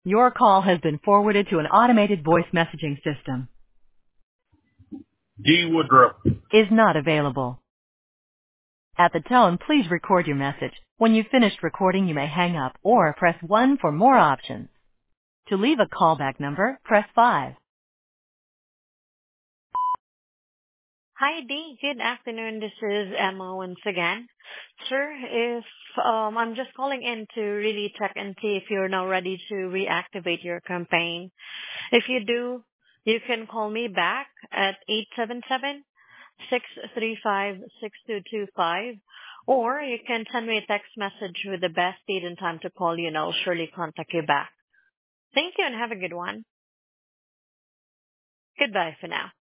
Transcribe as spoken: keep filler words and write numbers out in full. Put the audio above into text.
Your call has been forwarded to an automated voice messaging system. D. Woodruff. Is not available. At the tone, please record your message. When you've finished recording, you may hang up or press one for more options. To leave a callback number, press five. Hi, Dee. Good afternoon. This is Emma once again. Sir, if um, I'm just calling in to really check and see if you're now ready to reactivate your campaign. If you do, you can call me back at eight seven seven, six three five, six two two five, or you can send me a text message with the best date and time to call you, and I'll surely contact you back. Thank you and have a good one. Goodbye for now.